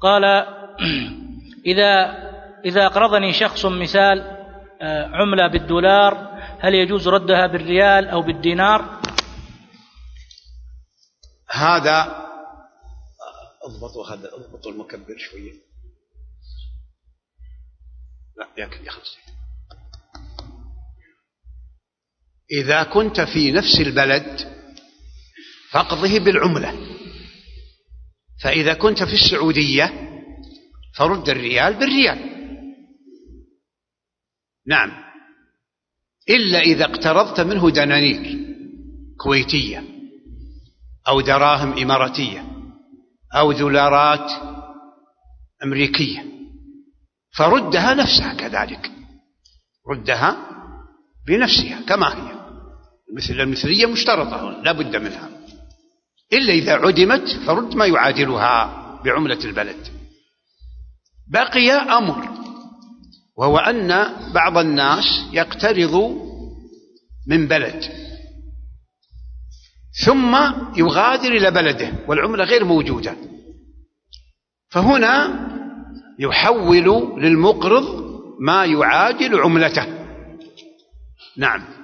قال: إذا أقرضني شخص مثال عملة بالدولار، هل يجوز ردها بالريال أو بالدينار؟ هذا اضبطوا المكبر شوية. لا يخلص. إذا كنت في نفس البلد فاقضه بالعملة، فإذا كنت في السعودية فرد الريال بالريال. نعم، إلا إذا اقترضت منه دنانير كويتية أو دراهم إماراتية أو دولارات أمريكية فردها نفسها كذلك، ردها بنفسها كما هي، مثل المثلية مشترطة لا بد منها، إلا إذا عدمت فرد ما يعادلها بعملة البلد. بقي أمر، وهو أن بعض الناس يقترض من بلد ثم يغادر إلى بلده والعملة غير موجودة، فهنا يحول للمقرض ما يعادل عملته. نعم.